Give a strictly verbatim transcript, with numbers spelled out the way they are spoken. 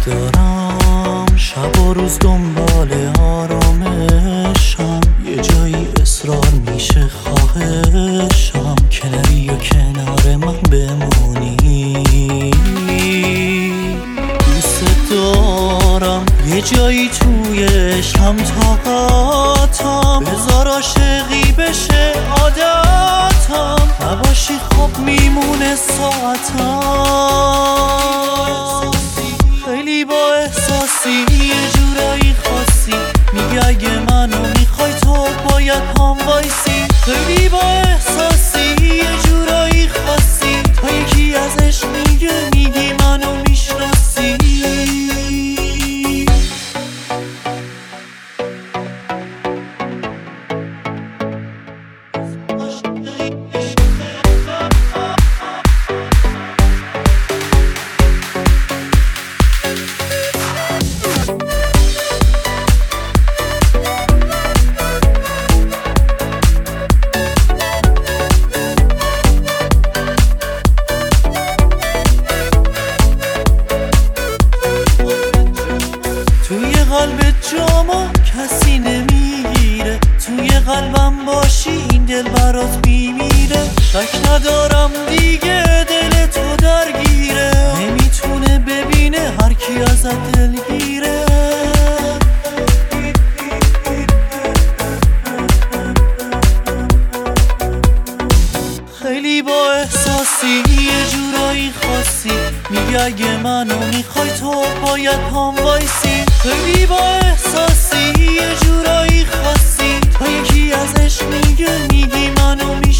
دارم شب و روز دنبال آرامشم، یه جایی اصرار میشه خواهشم که نری و کنار من بمونی. دوست دارم یه جایی توی شم طاقتم، بذار عاشقی بشه عادتم، نباشی خب میمونه ساعتم. خیلی با احساسی یه جورایی خاصی، میگه اگه منو میخوای تو باید پام وایسی. خیلی با احساسی یه جورایی خاصی، تا یکی ازش میگه میگی منو میشناسی. توی قلب جامو کسی نمیگیره، توی قلبم باشی این دل برات میمیره. شک ندارم دیگه دل تو درگیره، نمیتونه ببینه هر کی ازت دلگیره. خیلی با احساسی یه جورایی خاصی، میگه اگه منو میخوای تو باید پام وایسی. خیلی با احساسی یه جورایی خاصی، تا یکی ازش میگه میگی منو میخوای.